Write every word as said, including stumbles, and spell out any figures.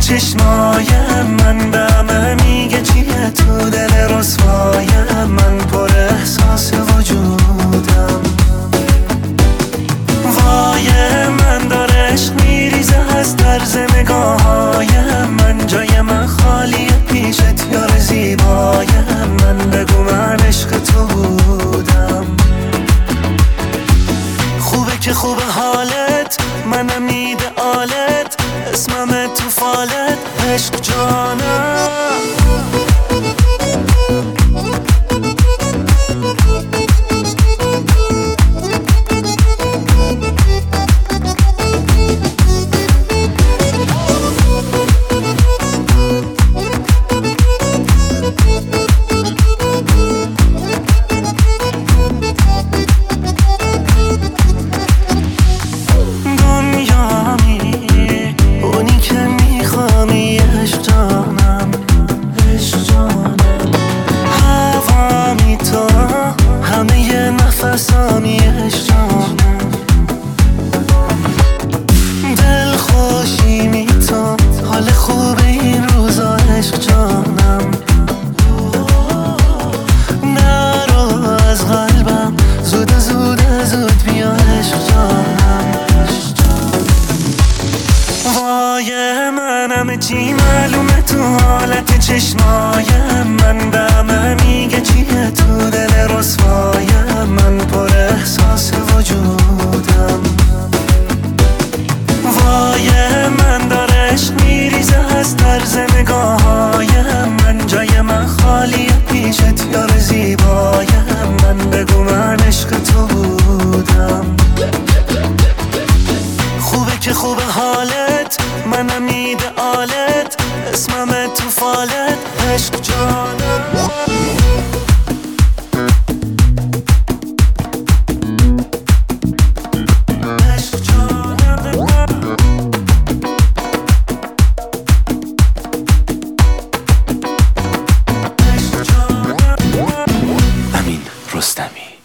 چشمایم، من به همه میگه چیه تو دل رسوایم، من پر احساس وجودم. وای من داره عشق میریزه از طرز نگاهایم، من جای من خالیه پیشت یار زیبایم، من بگو من عشق تو بودم. خوبه که خوبه حالت، منم ایدئالت، اسمم تو فالت، عشق جانم. نفسامی عشق جانم، دل خوشی می تو، حال خوب این روزا عشق جانم. نرو از قلبم، زود زود زود بیا عشق جانم. وای منم چی معلومه تو حالت چشمایم، من به همه میگه چیه تو دل رسوایم، من پر احساس وجودم. وای من داره عشق میریزه از طرز نگاهایم، من جای من خالیه پیشت یار زیبایم، من بگو من عشق تو بودم. خوبه که خوبه حالت، منم ایدئالت، اسمم تو فالت، عشق جانم. امین رستمی.